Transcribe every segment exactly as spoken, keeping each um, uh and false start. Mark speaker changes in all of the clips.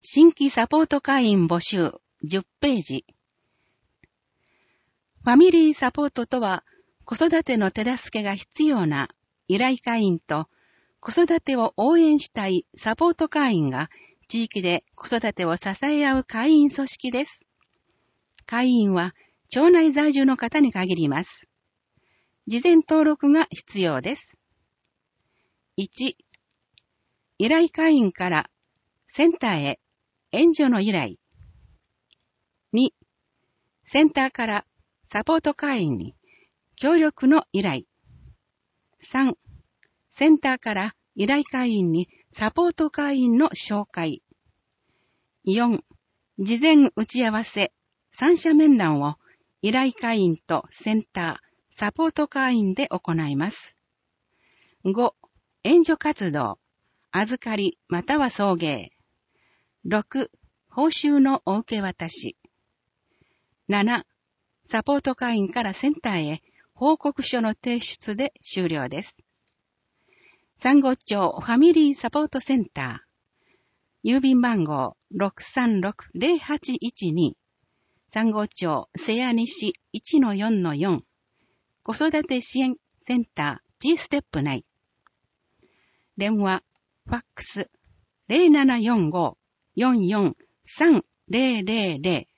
Speaker 1: 新規サポート会員募集じゅっページ。ファミリーサポートとは、子育ての手助けが必要な依頼会員と子育てを応援したいサポート会員が地域で子育てを支え合う会員組織です。会員は町内在住の方に限ります。事前登録が必要です。いち、依頼会員からセンターへ援助の依頼。に、センターからサポート会員に協力の依頼。さん、センターから依頼会員にサポート会員の紹介。よん、事前打ち合わせ、三者面談を依頼会員とセンター、サポート会員で行います。ご、援助活動、預かりまたは送迎。ろく、報酬のお受け渡し。なな、サポート会員からセンターへ報告書の提出で終了です。三郷町ファミリーサポートセンター。郵便番号 ろくさんろくゼロはちいちに。三郷町瀬谷西 いちのよんのよん。子育て支援センター G ステップ内。電話、ファックス ゼロななよんご よんよん さんゼロゼロゼロ。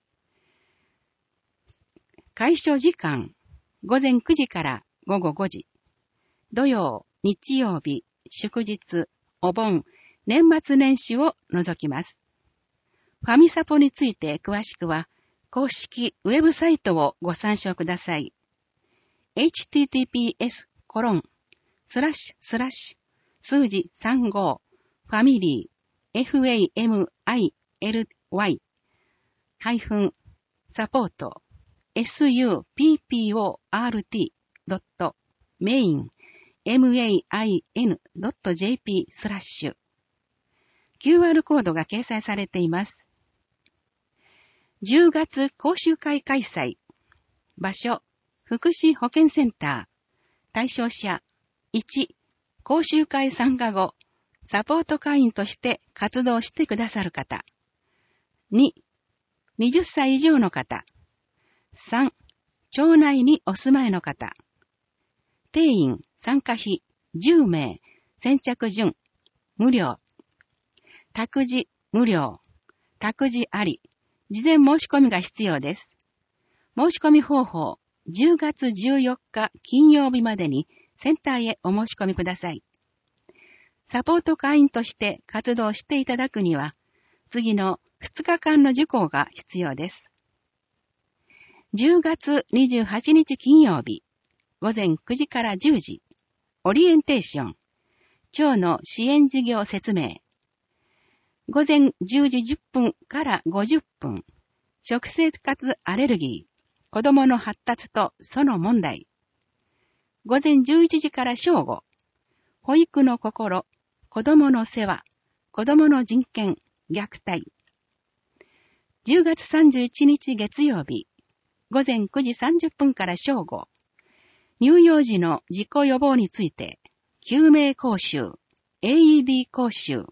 Speaker 1: 開所時間、午前くじから午後ごじ。土曜、日曜日、祝日、お盆、年末年始を除きます。ファミサポについて詳しくは、公式ウェブサイトをご参照ください。エイチティーティーピーエスコロンスラッシュスラッシュ数字さんじゅうごファミリー ファミリハイフンサポート サポート ドット メイン メイン ドット ジェーピー スラッシュ キューアール コードが掲載されています。じゅうがつ講習会開催。場所、福祉保健センター。対象者、いち、講習会参加後、サポート会員として活動してくださる方。に、はたち以上の方。さん、町内にお住まいの方。定員、参加費、じゅうめい、先着順、無料。託児、無料。託児あり。事前申し込みが必要です。申し込み方法、じゅうがつじゅうよっか金曜日までにセンターへお申し込みください。サポート会員として活動していただくには、次のふつかかんの受講が必要です。じゅうがつにじゅうはちにち金曜日、午前くじからじゅうじ、オリエンテーション、町の支援事業説明。午前じゅうじじゅっぷんからごじゅっぷん、食生活アレルギー、子供の発達とその問題。午前じゅういちじから正午、保育の心、子供の世話、子供の人権、虐待。じゅうがつさんじゅういちにち月曜日、午前くじさんじゅっぷんから正午、乳幼児の事故予防について、救命講習、エーイーディー 講習。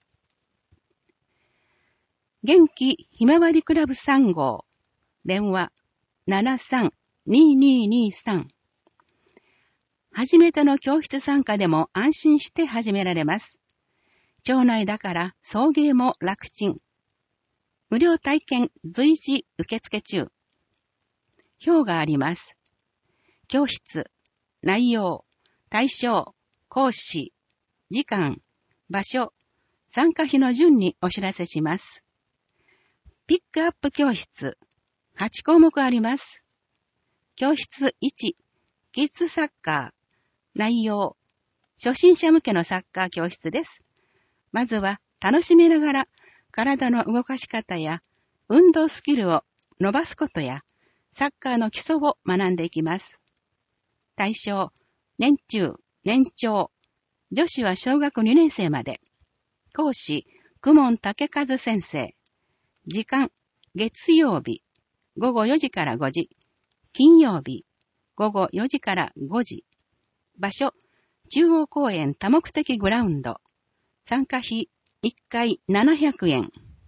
Speaker 1: 元気ひまわりクラブさん号。電話 ななさん にーにーにーさん。初めての教室参加でも安心して始められます。町内だから送迎も楽ちん。無料体験随時受付中。表があります。教室、内容、対象、講師、時間、場所、参加費の順にお知らせします。ピックアップ教室、はちこうもくあります。教室いち、キッズサッカー、内容、初心者向けのサッカー教室です。まずは楽しみながら体の動かし方や運動スキルを伸ばすことやサッカーの基礎を学んでいきます。対象、年中、年長、女子は小学にねんせいまで。講師、公文武和先生。時間、月曜日、ごごよじからごじ。金曜日、ごごよじからごじ。場所、中央公園多目的グラウンド。参加費いっかいななひゃくえん。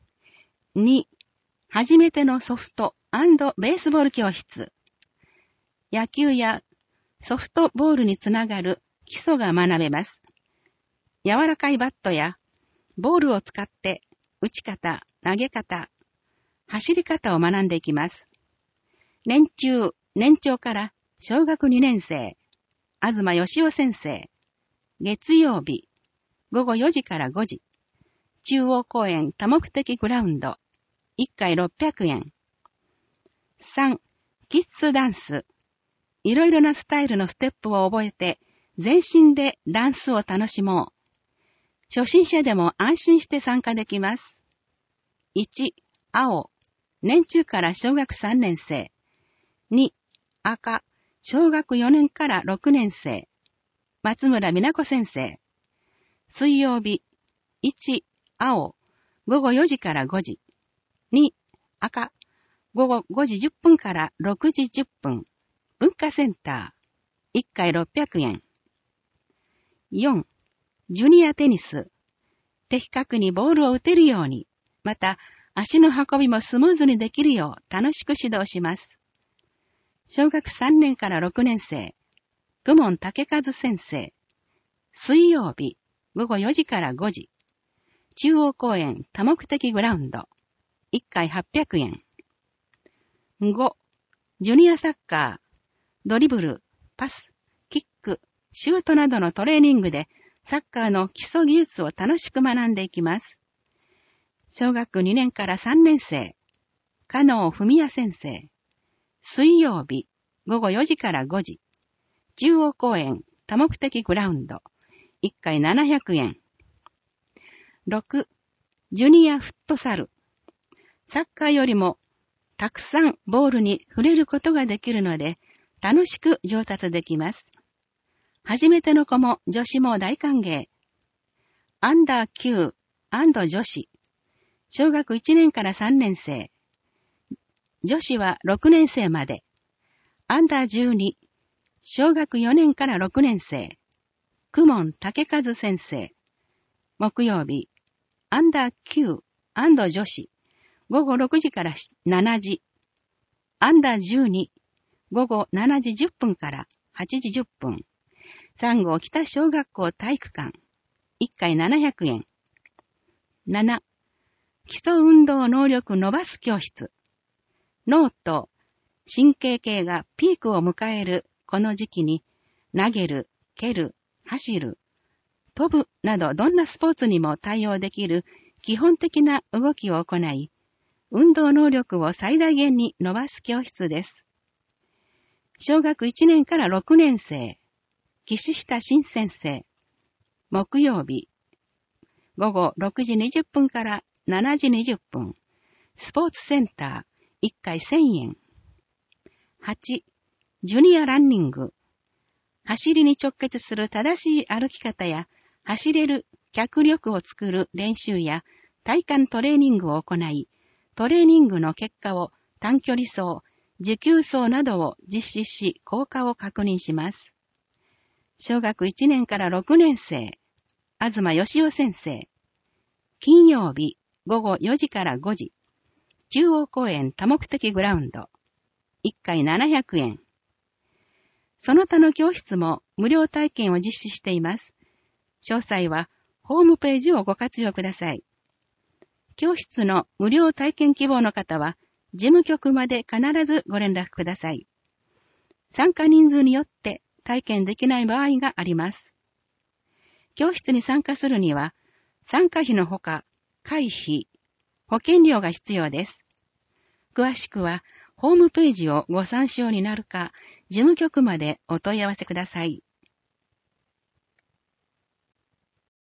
Speaker 1: に、初めてのソフト&ベースボール教室。野球やソフトボールにつながる基礎が学べます。柔らかいバットやボールを使って打ち方、投げ方、走り方を学んでいきます。年中、年長から小学にねん生、東義夫先生、月曜日、ごごよじからごじ、中央公園多目的グラウンド、いっかいろっぴゃくえん。さん、キッズダンス。いろいろなスタイルのステップを覚えて、全身でダンスを楽しもう。初心者でも安心して参加できます。いち、青。年中から小学さんねん生。に、赤。小学よねんからろくねん生。松村美奈子先生。水曜日。いち、青。ごごよじからごじ。に、赤。ごごごじじゅっぷんからろくじじゅっぷん。文化センター。いっかいろっぴゃくえん。よん、ジュニアテニス。的確にボールを打てるように、また足の運びもスムーズにできるよう楽しく指導します。小学さんねんからろくねん生、公文武和先生。水曜日、ごごよじからごじ。中央公園多目的グラウンド。いっかいはっぴゃくえん。ご、ジュニアサッカー。ドリブル、パス、キック、シュートなどのトレーニングでサッカーの基礎技術を楽しく学んでいきます。小学にねんからさんねん生、加納文也先生。水曜日、ごごよじからごじ。中央公園多目的グラウンド。いっかいななひゃくえん。ろく、ジュニアフットサル。サッカーよりもたくさんボールに触れることができるので、楽しく上達できます。初めての子も女子も大歓迎。アンダーきゅう、女子。小学いちねんからさんねん生。女子はろくねん生まで。アンダーじゅうに、小学よねんからろくねん生。公文武和先生。木曜日。アンダーきゅう、女子。ごごろくじからしちじ。アンダーじゅうに。ごごしちじじゅっぷんからはちじじゅっぷん。さん号北小学校体育館。いっかいななひゃくえん。なな、基礎運動能力伸ばす教室。脳と神経系がピークを迎えるこの時期に、投げる、蹴る、走る、飛ぶなどどんなスポーツにも対応できる基本的な動きを行い、運動能力を最大限に伸ばす教室です。小学いちねんからろくねん生、岸下新先生。木曜日、ごごろくじにじゅっぷんからしちじにじゅっぷん。スポーツセンター、いっかいせんえん。はち、ジュニアランニング。走りに直結する正しい歩き方や、走れる脚力を作る練習や体幹トレーニングを行い、トレーニングの結果を短距離走、持久走などを実施し、効果を確認します。小学いちねんからろくねん生、東義夫先生。金曜日、ごごよじからごじ。中央公園多目的グラウンド。いっかいななひゃくえん。その他の教室も無料体験を実施しています。詳細はホームページをご活用ください。教室の無料体験希望の方は、事務局まで必ずご連絡ください。参加人数によって体験できない場合があります。教室に参加するには、参加費のほか、会費、保険料が必要です。詳しくは、ホームページをご参照になるか、事務局までお問い合わせください。